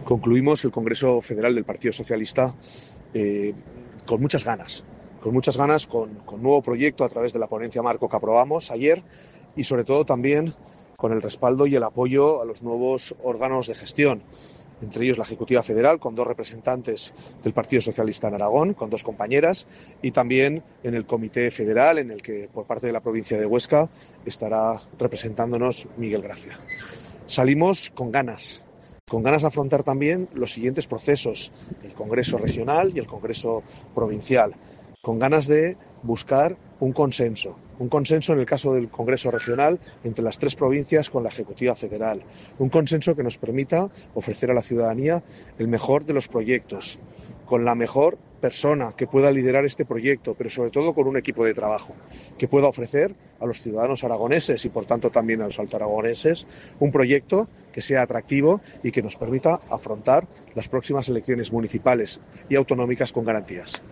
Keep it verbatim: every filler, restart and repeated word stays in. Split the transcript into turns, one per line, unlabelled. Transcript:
Concluimos el Congreso Federal del Partido Socialista eh, con muchas ganas, con muchas ganas, con, con nuevo proyecto a través de la ponencia marco que aprobamos ayer y sobre todo también con el respaldo y el apoyo a los nuevos órganos de gestión, entre ellos la Ejecutiva Federal, con dos representantes del Partido Socialista en Aragón, con dos compañeras, y también en el Comité Federal, en el que por parte de la provincia de Huesca estará representándonos Miguel Gracia. Salimos con ganas, con ganas de afrontar también los siguientes procesos, el Congreso Regional y el Congreso Provincial, con ganas de buscar un consenso, un consenso en el caso del Congreso Regional entre las tres provincias con la Ejecutiva Federal, un consenso que nos permita ofrecer a la ciudadanía el mejor de los proyectos, con la mejor persona que pueda liderar este proyecto, pero sobre todo con un equipo de trabajo que pueda ofrecer a los ciudadanos aragoneses y por tanto también a los altoaragoneses un proyecto que sea atractivo y que nos permita afrontar las próximas elecciones municipales y autonómicas con garantías.